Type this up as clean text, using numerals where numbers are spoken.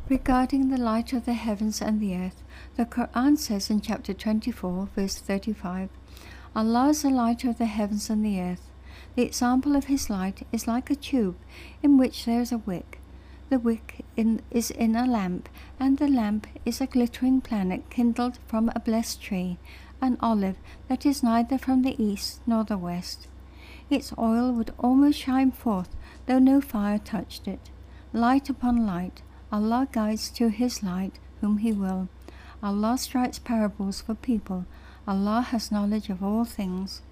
Regarding the light of the heavens and the earth, the Quran says in chapter 24, verse 35, Allah is the light of the heavens and the earth. The example of his light is like a tube in which there is a wick. The wick is in a lamp, and the lamp is a glittering planet kindled from a blessed tree, an olive that is neither from the east nor the west. Its oil would almost shine forth, though no fire touched it. Light upon light, Allah guides to his light whom he will. Allah strikes parables for people. Allah has knowledge of all things.